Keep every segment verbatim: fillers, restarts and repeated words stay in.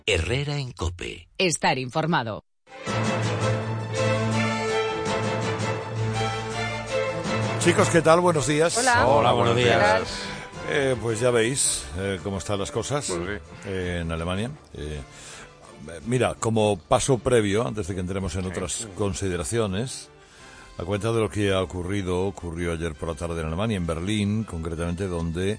Herrera en COPE. Estar informado. Chicos, ¿qué tal? Buenos días. Hola. Hola, buenos días. Eh, pues ya veis eh, cómo están las cosas Pues sí. eh, en Alemania. Eh, mira, como paso previo, antes de que entremos en otras consideraciones, a cuenta de lo que ha ocurrido, ocurrió ayer por la tarde en Alemania, en Berlín, concretamente, donde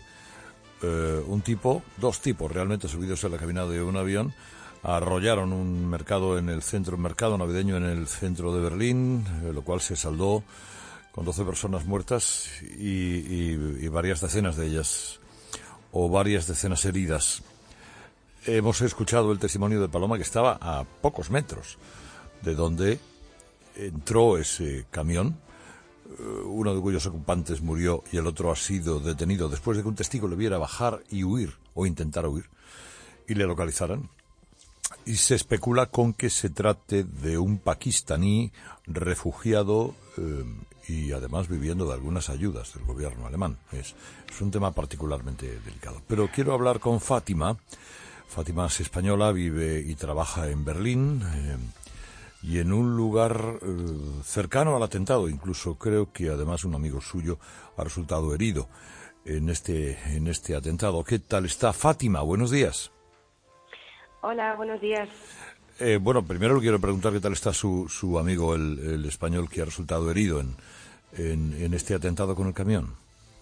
eh, un tipo, dos tipos realmente subidos en la cabina de un avión, arrollaron un mercado en el centro, un mercado navideño en el centro de Berlín, eh, lo cual se saldó con doce personas muertas y, y, y varias decenas de ellas, o varias decenas heridas. Hemos escuchado el testimonio de Paloma, que estaba a pocos metros de donde entró ese camión, uno de cuyos ocupantes murió y el otro ha sido detenido después de que un testigo le viera bajar y huir, o intentar huir, y le localizaran. Y se especula con que se trate de un pakistaní refugiado eh, y además viviendo de algunas ayudas del gobierno alemán. Es, es un tema particularmente delicado. Pero quiero hablar con Fátima. Fátima es española, vive y trabaja en Berlín eh, y en un lugar eh, cercano al atentado. Incluso creo que además un amigo suyo ha resultado herido en este, en este atentado. ¿Qué tal está Fátima? Buenos días. Hola, buenos días. Eh, bueno, primero le quiero preguntar qué tal está su, su amigo, el, el español que ha resultado herido en, en, en este atentado con el camión.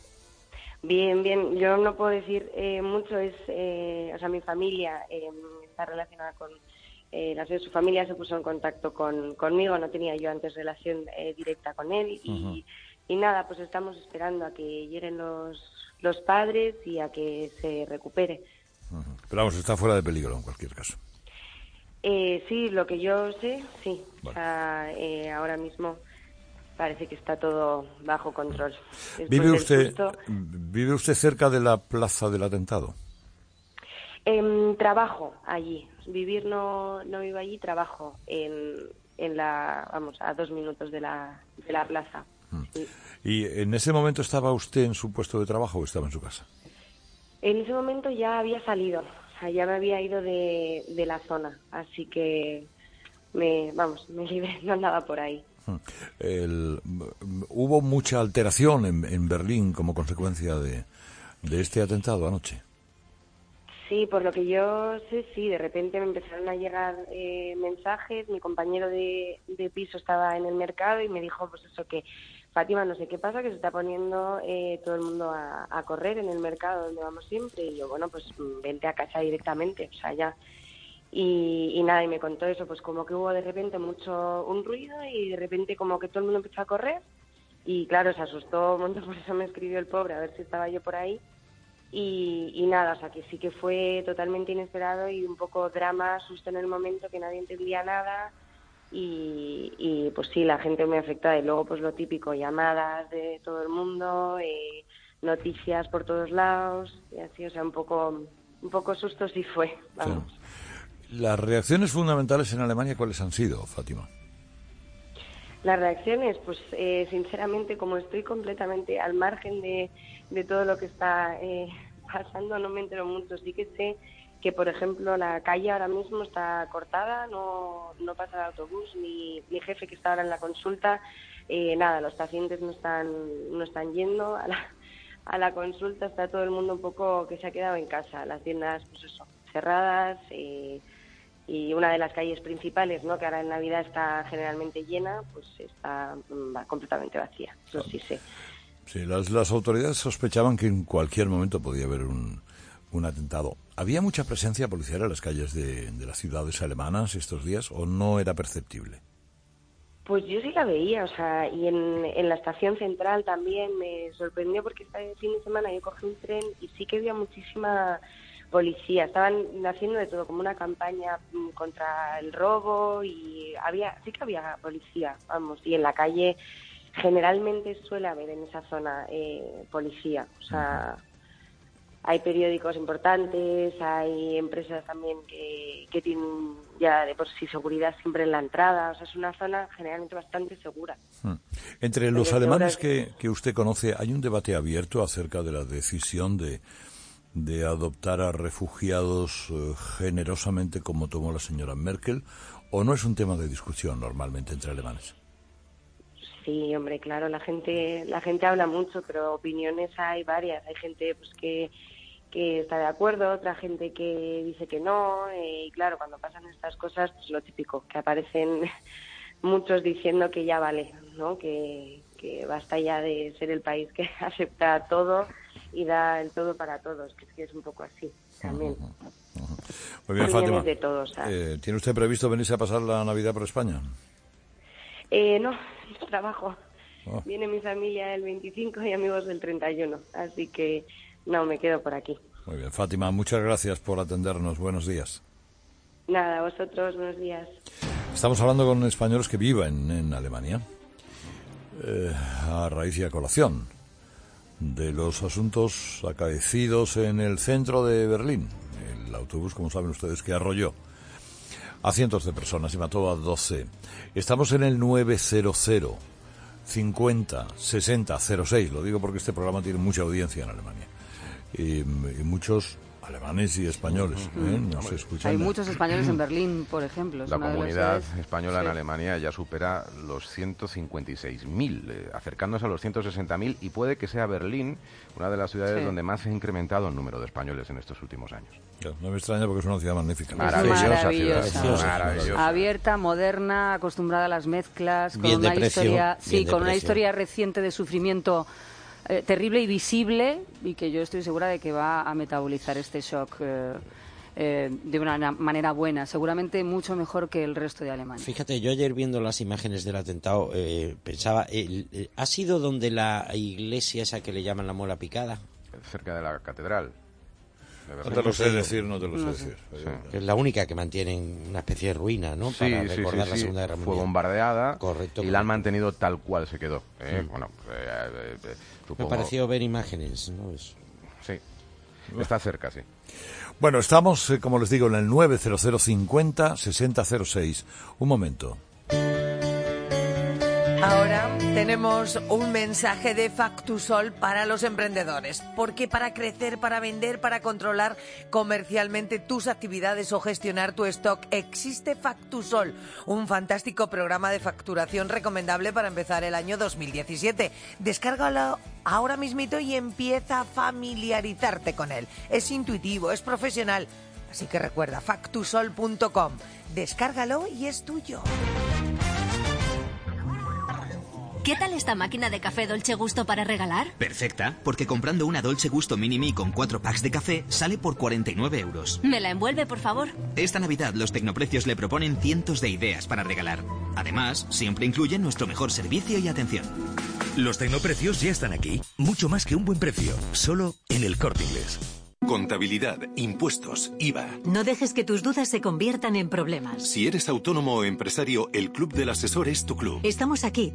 Bien, bien. Yo no puedo decir eh, mucho. Es, eh, o sea, mi familia eh, está relacionada con eh, la su familia se puso en contacto con conmigo. No tenía yo antes relación eh, directa con él y, uh-huh. y nada, pues estamos esperando a que lleguen los los padres y a que se recupere. Uh-huh. Pero vamos, está fuera de peligro en cualquier caso. Eh, sí, lo que yo sé, sí. Vale. O sea, eh, ahora mismo parece que está todo bajo control. ¿Vive usted, ¿Vive usted cerca de la plaza del atentado? Eh, trabajo allí. Vivir no, no vivo allí, trabajo en, en la, vamos, a dos minutos de la, de la plaza. Hmm. Sí. ¿Y en ese momento estaba usted en su puesto de trabajo o estaba en su casa? En ese momento ya había salido. O sea, ya me había ido de, de la zona, así que me, vamos, me libré, no andaba por ahí. El, ¿Hubo mucha alteración en, en Berlín como consecuencia de, de este atentado anoche? Sí, por lo que yo sé, sí, de repente me empezaron a llegar eh, mensajes, mi compañero de, de piso estaba en el mercado y me dijo, pues eso, que Fátima, no sé qué pasa, que se está poniendo eh, todo el mundo a, a correr en el mercado donde vamos siempre. Y yo, bueno, pues vente a casa directamente, o sea, ya. Y, y nada, y me contó eso, pues como que hubo de repente mucho, un ruido y de repente como que todo el mundo empezó a correr. Y claro, se asustó un montón, por eso me escribió el pobre, a ver si estaba yo por ahí. Y, y nada, o sea, que sí que fue totalmente inesperado y un poco drama, susto en el momento, que nadie entendía nada. Y, y pues sí, la gente muy afectada. Y luego pues lo típico, llamadas de todo el mundo, eh, noticias por todos lados, y así, o sea, un poco un poco susto sí fue, vamos. Sí. Las reacciones fundamentales en Alemania, ¿cuáles han sido, Fátima? Las reacciones, pues eh, sinceramente, como estoy completamente al margen de, de todo lo que está eh, pasando, no me entero mucho. Sí que sé que, por ejemplo, la calle ahora mismo está cortada, no, no pasa el autobús, ni mi jefe que está ahora en la consulta, eh, nada, los pacientes no están no están yendo a la, a la consulta, está todo el mundo un poco que se ha quedado en casa, las tiendas, pues eso, cerradas, eh, y una de las calles principales, ¿no?, que ahora en Navidad está generalmente llena, pues está va, completamente vacía, eso sí sé. Sí, las, las autoridades sospechaban que en cualquier momento podía haber un, un atentado. ¿Había mucha presencia policial en las calles de, de las ciudades alemanas estos días o no era perceptible? Pues yo sí la veía, o sea, y en, en la estación central también me sorprendió porque este fin de semana yo cogí un tren y sí que había muchísima policía. Estaban haciendo de todo, como una campaña contra el robo y había sí que había policía, vamos, y en la calle generalmente suele haber en esa zona eh, policía, o sea... Uh-huh. Hay periódicos importantes, hay empresas también que, que tienen ya de por sí seguridad siempre en la entrada. O sea, es una zona generalmente bastante segura. Hmm. Entre los Entonces, alemanes que... que, que usted conoce, ¿hay un debate abierto acerca de la decisión de, de adoptar a refugiados eh, generosamente como tomó la señora Merkel, o no es un tema de discusión normalmente entre alemanes? Sí, hombre, claro, la gente la gente habla mucho, pero opiniones hay varias. Hay gente pues que, que está de acuerdo, otra gente que dice que no, eh, y claro, cuando pasan estas cosas, pues lo típico, que aparecen muchos diciendo que ya vale, ¿no? Que, que basta ya de ser el país que acepta todo y da el todo para todos, que es que es un poco así también. Uh-huh. Uh-huh. Muy bien, Fátima. De todos, eh, ¿tiene usted previsto venirse a pasar la Navidad por España? Eh, no, no trabajo. Oh. Viene mi familia el veinticinco y amigos el treinta y uno, así que no, me quedo por aquí. Muy bien, Fátima, muchas gracias por atendernos. Buenos días. Nada, vosotros, buenos días. Estamos hablando con españoles que viven en Alemania, eh, a raíz y a colación de los asuntos acaecidos en el centro de Berlín. El autobús, como saben ustedes, que arrolló a cientos de personas y mató a doce. Estamos en el nueve cero cero cincuenta sesenta cero seis. Lo digo porque este programa tiene mucha audiencia en Alemania. Y, y muchos alemanes y españoles, ¿eh? No se escuchan. Hay muchos españoles en Berlín, por ejemplo. La comunidad ciudades... española sí. en Alemania ya supera los ciento cincuenta y seis mil, eh, acercándose a los ciento sesenta mil, y puede que sea Berlín una de las ciudades sí. donde más se ha incrementado el número de españoles en estos últimos años. Ya, no me extraña porque es una ciudad magnífica. Maravillosa, maravillosa. ciudad. Maravillosa. Abierta, moderna, acostumbrada a las mezclas, con bien una de precio, historia, sí, con precio. una historia reciente de sufrimiento eh, terrible y visible, y que yo estoy segura de que va a metabolizar este shock eh, eh, de una manera buena, seguramente mucho mejor que el resto de Alemania. Fíjate, yo ayer viendo las imágenes del atentado eh, pensaba, eh, eh, ¿ha sido donde la iglesia esa que le llaman la Muela Picada? Cerca de la catedral. No te lo sé decir, no te lo sé no decir. Sí. Que es la única que mantiene una especie de ruina, ¿no? Sí, Para sí, recordar sí, la sí. Segunda Guerra Mundial. Fue bombardeada. Correcto, y correcto. la han mantenido tal cual se quedó. ¿eh? Mm. Bueno, eh, eh, eh, supongo... Me pareció ver imágenes, ¿no? Es... Sí, está cerca, sí. Bueno, estamos, eh, como les digo, en el nueve cero cero cincuenta sesenta cero seis. Un momento. Ahora tenemos un mensaje de Factusol para los emprendedores, porque para crecer, para vender, para controlar comercialmente tus actividades o gestionar tu stock, existe Factusol, un fantástico programa de facturación recomendable para empezar el año dos mil diecisiete. Descárgalo ahora mismito y empieza a familiarizarte con él. Es intuitivo, es profesional, así que recuerda, factusol punto com. Descárgalo y es tuyo. ¿Qué tal esta máquina de café Dolce Gusto para regalar? Perfecta, porque comprando una Dolce Gusto Mini Me con cuatro packs de café sale por cuarenta y nueve euros. ¿Me la envuelve, por favor? Esta Navidad los Tecnoprecios le proponen cientos de ideas para regalar. Además, siempre incluyen nuestro mejor servicio y atención. Los Tecnoprecios ya están aquí. Mucho más que un buen precio. Solo en el Corte Inglés. Contabilidad, impuestos, I V A. No dejes que tus dudas se conviertan en problemas. Si eres autónomo o empresario, el Club del Asesor es tu club. Estamos aquí